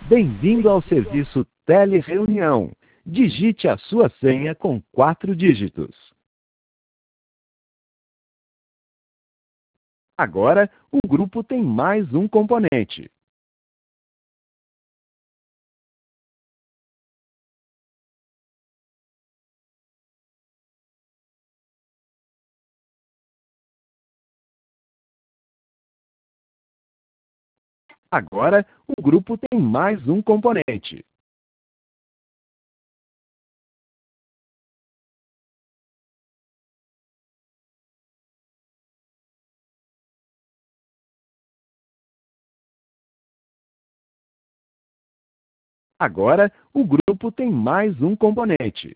Bem-vindo ao serviço Telereunião. Digite a sua senha com 4 dígitos. Agora, o grupo tem mais um componente. Agora, o grupo tem mais um componente. Agora, o grupo tem mais um componente.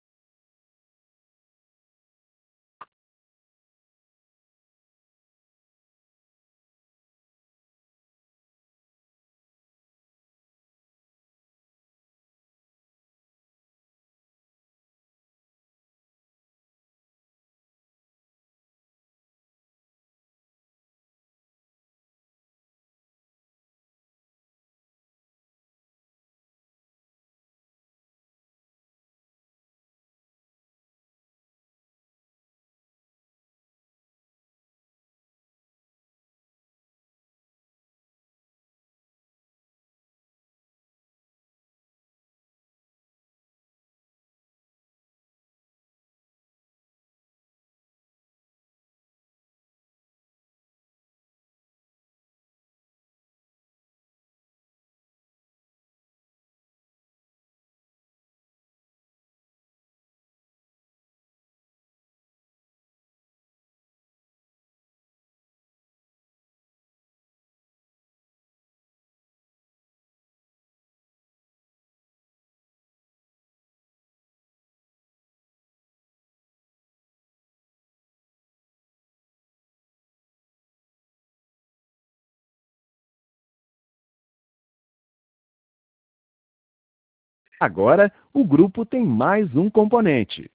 Agora, o grupo tem mais um componente.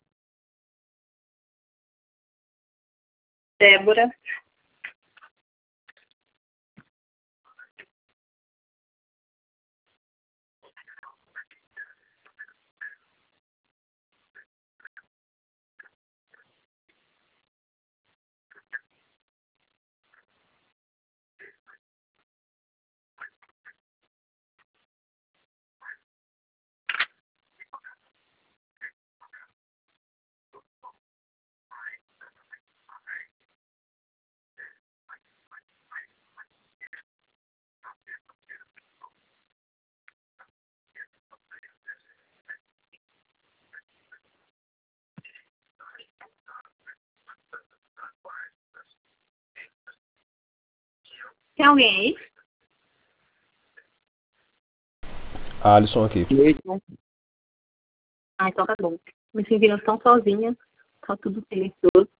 Débora. Tem alguém aí? Alisson aqui. Ah, então tá bom. Me sentindo tão sozinha. Tá tudo silencioso.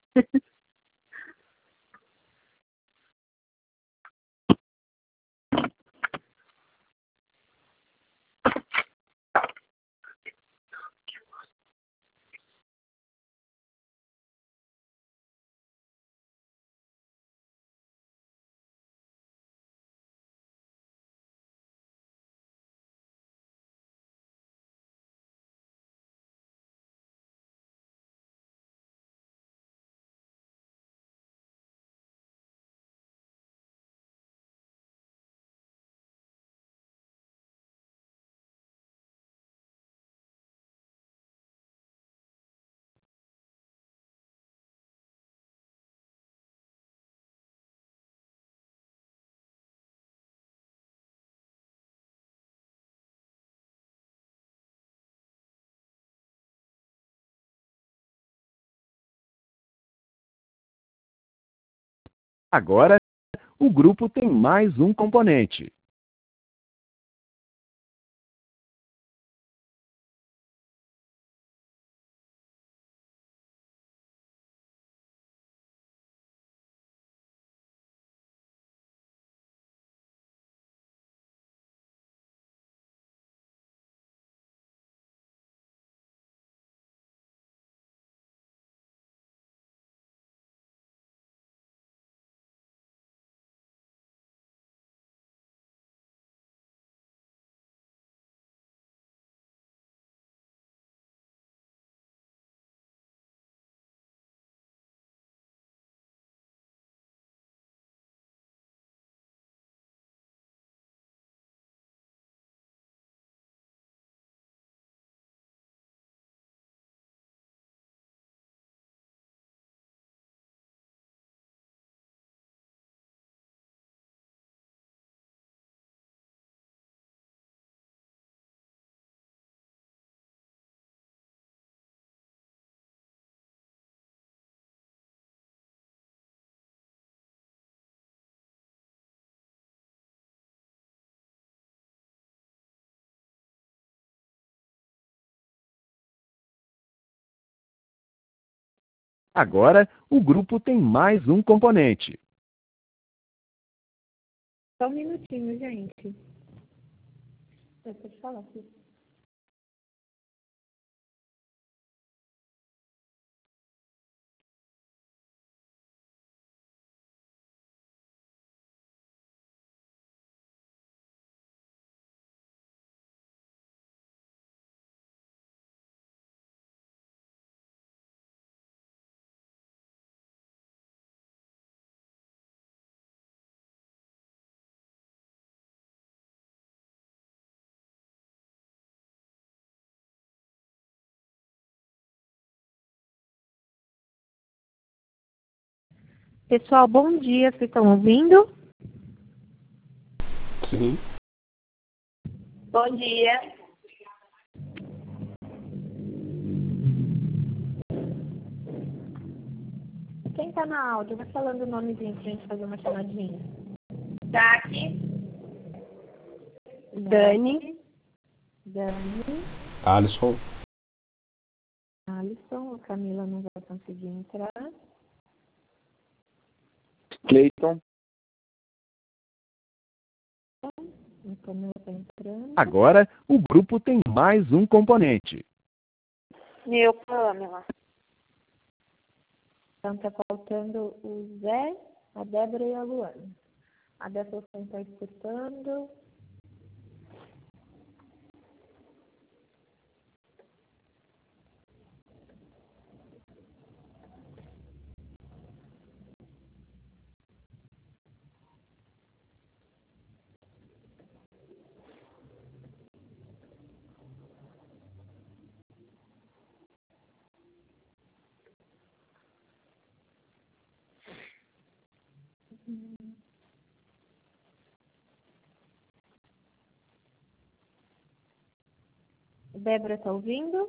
Agora, o grupo tem mais um componente. Agora, o grupo tem mais um componente. Só um minutinho, gente. Deixa eu te falar aqui. Pessoal, bom dia. Vocês estão ouvindo? Sim. Bom dia. Quem tá na áudio, vai falando o nomezinho pra gente fazer uma chamadinha. Daqui. Dani. Alisson. Alisson. A Camila não vai conseguir entrar. Cleiton. A Camila tá entrando. Agora, o grupo tem mais um componente. Eu, Pamela. Então tá faltando o Zé, a Débora e a Luana. A Débora está escutando. Débora tá ouvindo?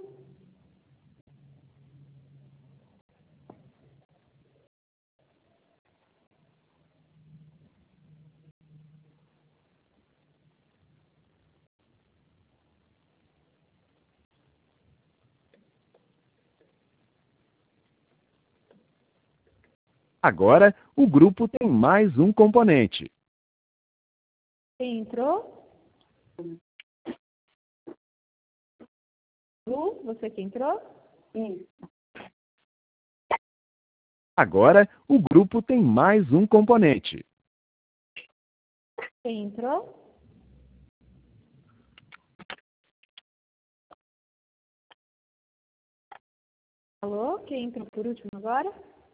Agora, o grupo tem mais um componente. Quem entrou? Lu, você que entrou? Isso. Agora, o grupo tem mais um componente. Quem entrou? Alô? Quem entrou por último agora?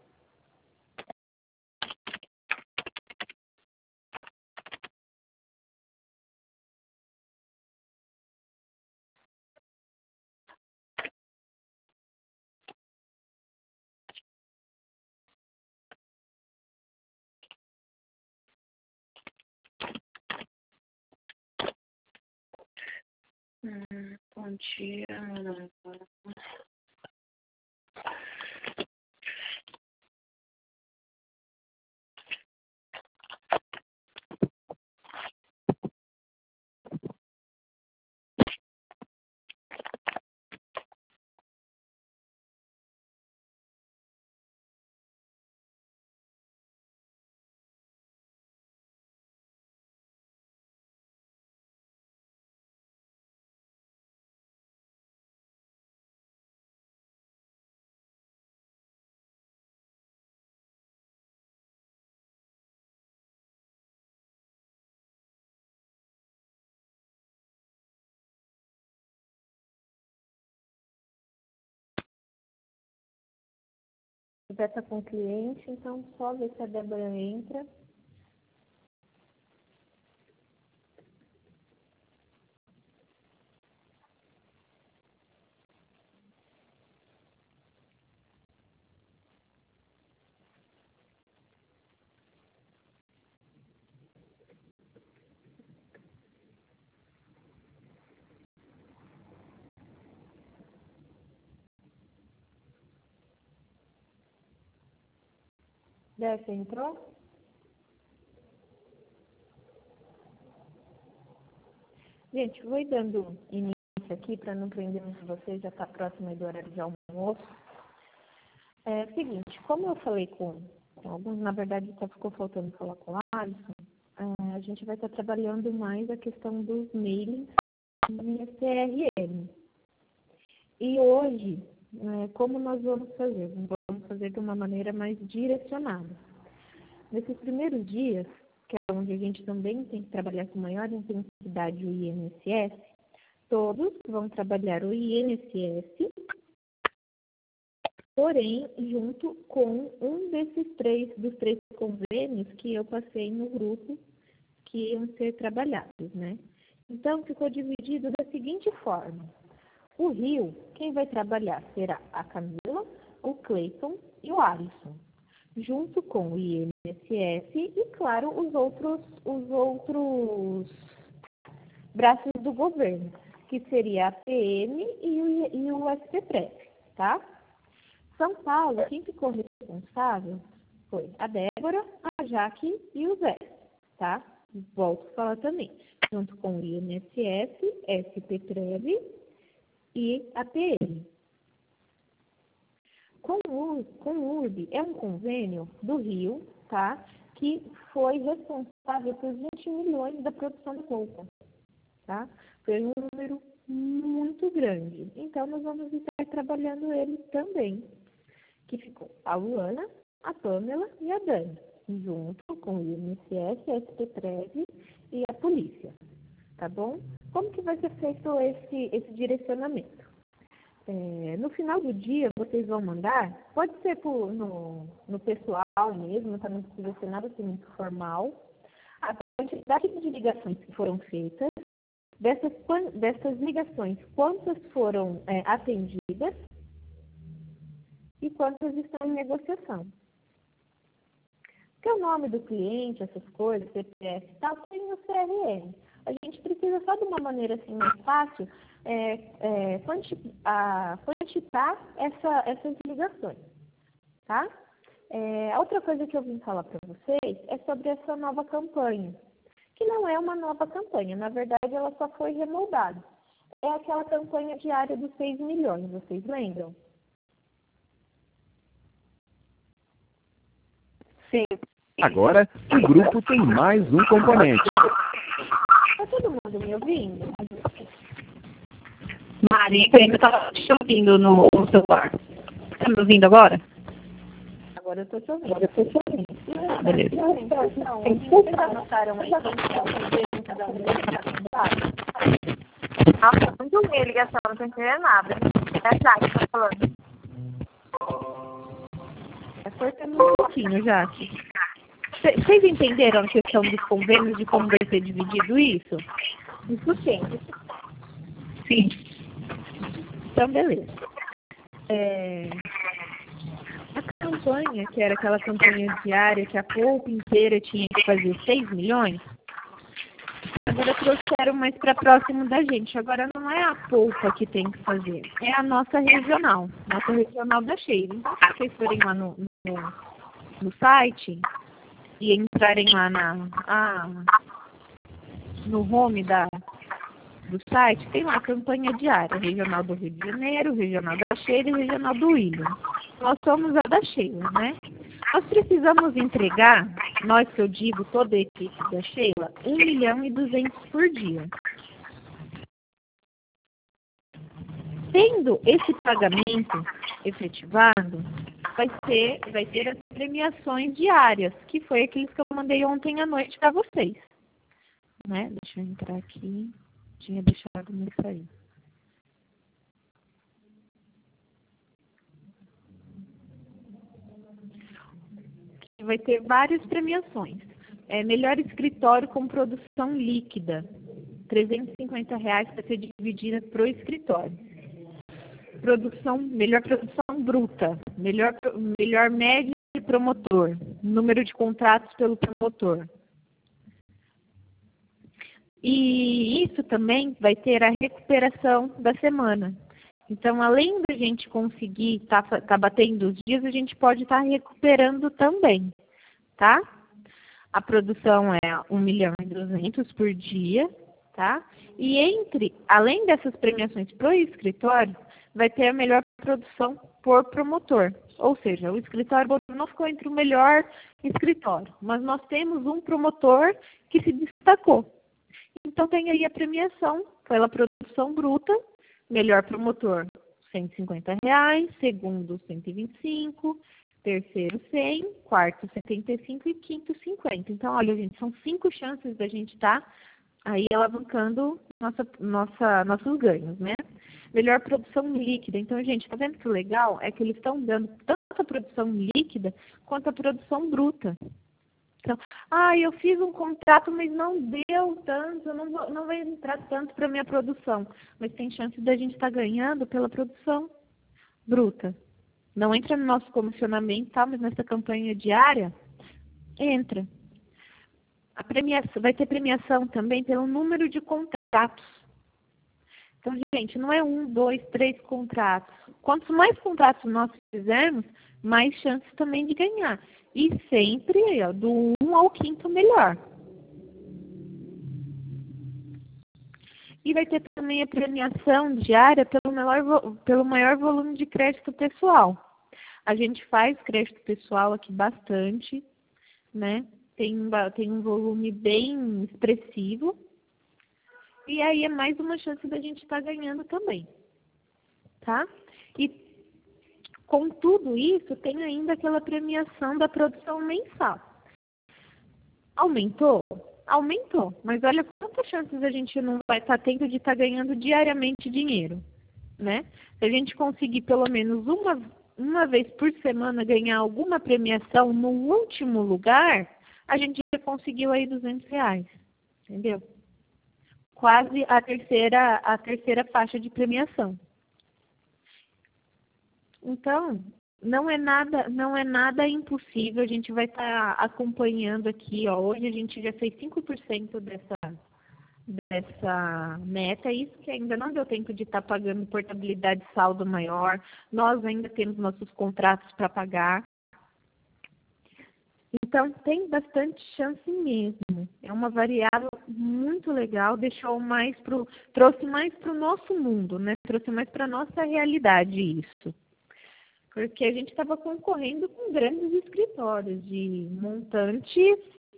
Bom dia, meu nome é Ana. Já está com o cliente, então só ver se a Débora entra. Débora entrou? Gente, vou ir dando início aqui para não prender muito vocês, já está próximo aí do horário de almoço. É o seguinte, como eu falei com alguns, na verdade só ficou faltando falar com o Alisson, a gente vai estar trabalhando mais a questão dos mailings via CRM. E hoje, como nós vamos fazer? Vamos fazer de uma maneira mais direcionada. Nesses primeiros dias, que é onde a gente também tem que trabalhar com maior intensidade o INSS, todos vão trabalhar o INSS, porém, junto com um dos três convênios que eu passei no grupo que iam ser trabalhados, né? Então, ficou dividido da seguinte forma. O Rio, quem vai trabalhar será a Camila, o Cleiton e o Alisson, junto com o INSS e, claro, os outros braços do governo, que seria a PM e o SPPREV, tá? São Paulo, quem ficou responsável foi a Débora, a Jaque e o Zé, tá? Volto a falar também, junto com o INSS, SPPREV e a PM. Com o URB, é um convênio do Rio, tá? Que foi responsável por 20 milhões da produção de roupa, tá? Foi um número muito grande. Então, nós vamos estar trabalhando ele também, que ficou a Luana, a Pamela e a Dani, junto com o INSS, a SPPREV e a polícia, tá bom? Como que vai ser feito esse direcionamento? No final do dia, vocês vão mandar, pode ser no pessoal mesmo, tá? Não precisa ser nada assim muito formal, a quantidade de ligações que foram feitas, dessas ligações, quantas foram atendidas e quantas estão em negociação. Porque o nome do cliente, essas coisas, CPF e tal, tem no CRM. A gente precisa só de uma maneira assim mais fácil quantificar essas ligações, tá? A outra coisa que eu vim falar para vocês é sobre essa nova campanha, que não é uma nova campanha, na verdade ela só foi remoldada. É aquela campanha diária dos 6 milhões, vocês lembram? Sim. Agora, o grupo tem mais um componente. Tá todo mundo me ouvindo? Mari, eu estava te ouvindo no celular. Tá me ouvindo agora? Agora eu tô te ouvindo. Beleza. Então, vocês anotaram aí Nossa, muito ruim a ligação, não tô entendendo nada. É a Jaque que tá falando. Cortando um pouquinho, Jaque. Vocês entenderam a questão dos convênios, de como vai ser dividido isso? Isso sim. Sim. Então, beleza. A campanha, que era aquela campanha diária, que a Poupa inteira tinha que fazer 6 milhões, agora trouxeram mais para próximo da gente. Agora não é a Poupa que tem que fazer, é a nossa regional da Sheila. Então, se vocês forem lá no site e entrarem lá no home do site, tem lá a campanha diária, regional do Rio de Janeiro, regional da Sheila e regional do William. Nós somos a da Sheila, né? Nós precisamos entregar, nós que eu digo, toda a equipe da Sheila, 1.200.000 por dia. Tendo esse pagamento efetivado, vai ter as premiações diárias, que foi aqueles que eu mandei ontem à noite para vocês. Né? Deixa eu entrar aqui. Tinha deixado me sair. Vai ter várias premiações. Melhor escritório com produção líquida. R$350 para ser dividida para o escritório. Melhor produção bruta. Melhor média de promotor. Número de contratos pelo promotor. E isso também vai ter a recuperação da semana. Então, além da gente conseguir tá batendo os dias, a gente pode estar recuperando também, tá? A produção é 1.200.000 por dia, tá? E além dessas premiações para o escritório, vai ter a melhor produção por promotor. Ou seja, o escritório Bauru não ficou entre o melhor escritório, mas nós temos um promotor que se destacou. Então, tem aí a premiação pela produção bruta, melhor promotor, R$ 150, segundo, 125, terceiro, 100, quarto, 75 e quinto, 50. Então, olha, gente, são 5 chances da gente estar aí alavancando nossos ganhos, né? Melhor produção líquida. Então, gente, tá vendo que legal? É que eles estão dando tanto a produção líquida quanto a produção bruta. Então, eu fiz um contrato, mas não deu tanto, não vai entrar tanto para minha produção. Mas tem chance da gente estar ganhando pela produção bruta. Não entra no nosso comissionamento, tá? Mas nessa campanha diária, entra. A premiação, vai ter premiação também pelo número de contratos. Então, gente, não é 1, 2, 3 contratos. Quantos mais contratos nós fizermos, mais chances também de ganhar. E sempre do 1 ao 5º melhor. E vai ter também a premiação diária pelo maior volume de crédito pessoal. A gente faz crédito pessoal aqui bastante, né? Tem um volume bem expressivo. E aí é mais uma chance da gente estar ganhando também, tá? E com tudo isso, tem ainda aquela premiação da produção mensal. Aumentou? Aumentou. Mas olha quantas chances a gente não vai estar tendo de estar ganhando diariamente dinheiro, né? Se a gente conseguir pelo menos uma vez por semana ganhar alguma premiação no último lugar, a gente já conseguiu aí R$ 200, entendeu? Quase a terceira faixa de premiação. Então, não é nada impossível. A gente vai estar acompanhando aqui, ó. Hoje a gente já fez 5% dessa meta, isso que ainda não deu tempo de estar pagando portabilidade saldo maior. Nós ainda temos nossos contratos para pagar. Então, tem bastante chance mesmo. É uma variável muito legal, trouxe mais para o nosso mundo, né? Trouxe mais para a nossa realidade isso. Porque a gente estava concorrendo com grandes escritórios de montantes,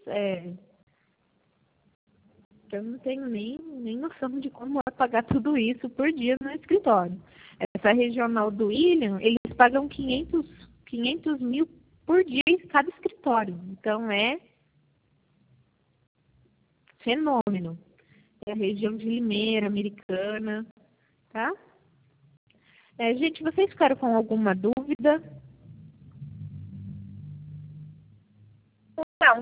eu não tenho nem noção de como é pagar tudo isso por dia no escritório. Essa regional do William, eles pagam 500 mil por dia em cada escritório. Então, é fenômeno. É a região de Limeira, Americana, tá? Gente, vocês ficaram com alguma dúvida? Não.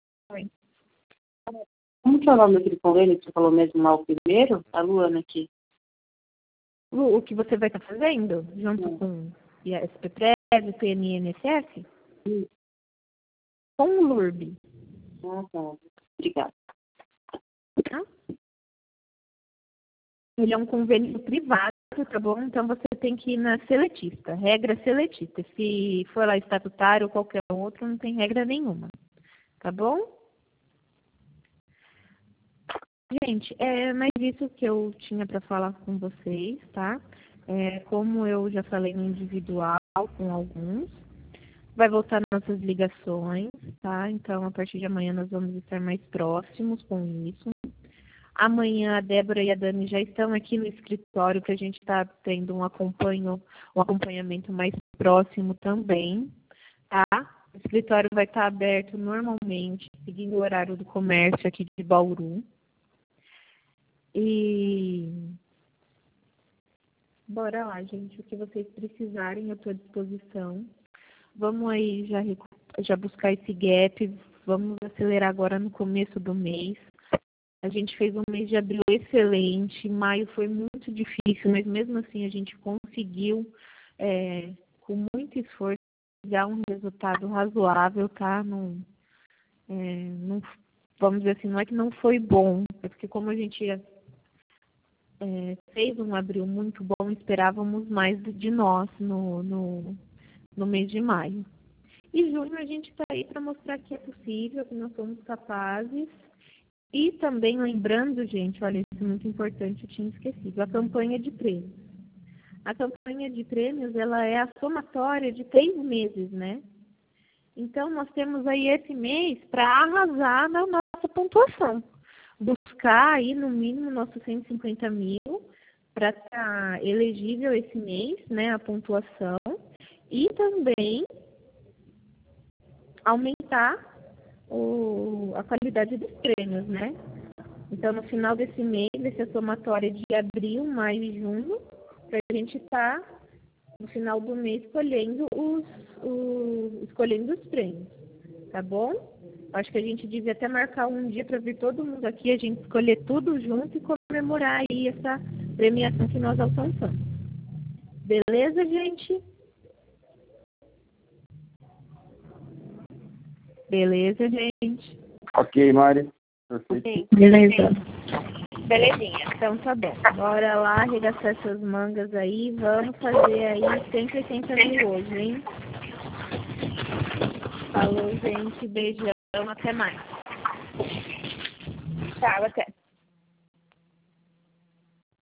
Como que é o nome daquele convênio que você falou mesmo lá o primeiro? A Luana aqui. O que você vai estar fazendo junto com a SPPREV, PNI-INSS? Com o LURB. Tá. Obrigada. Tá? Ele é um convênio privado, tá bom? Então você tem que ir na seletista, regra seletista. Se for lá estatutário ou qualquer outro, não tem regra nenhuma. Tá bom? Gente, é mais isso que eu tinha para falar com vocês, tá? Como eu já falei no individual com alguns, vai voltar nossas ligações, tá? Então, a partir de amanhã nós vamos estar mais próximos com isso. Amanhã a Débora e a Dani já estão aqui no escritório, que a gente está tendo um acompanhamento mais próximo também, tá? O escritório vai estar aberto normalmente, seguindo o horário do comércio aqui de Bauru. E bora lá, gente. O que vocês precisarem, eu estou à disposição. Vamos aí já buscar esse gap. Vamos acelerar agora no começo do mês. A gente fez um mês de abril excelente. Maio foi muito difícil, mas mesmo assim a gente conseguiu, com muito esforço, dar um resultado razoável, tá? Não, vamos dizer assim, não é que não foi bom, é porque como a gente fez um abril muito bom, esperávamos mais de nós no mês de maio. E junho a gente está aí para mostrar que é possível, que nós somos capazes. E também lembrando, gente, olha, isso é muito importante, eu tinha esquecido, a campanha de prêmios. A campanha de prêmios, ela é a somatória de 3 meses, né? Então, nós temos aí esse mês para arrasar na nossa pontuação. Buscar aí, no mínimo, nossos 150 mil para estar elegível esse mês, né, a pontuação. E também aumentar a qualidade dos prêmios, né? Então, no final desse mês, vai ser a somatória de abril, maio e junho, para a gente estar, no final do mês, escolhendo os prêmios, tá bom? Acho que a gente devia até marcar um dia para vir todo mundo aqui, a gente escolher tudo junto e comemorar aí essa premiação que nós alcançamos. Beleza, gente? Beleza, gente? Ok, Mari. Perfeito. Sim. Beleza. Belezinha. Então tá bom. Bora lá arregaçar essas mangas aí. Vamos fazer aí 180 mil hoje, hein? Falou, gente. Beijão. Até mais. Tchau, até.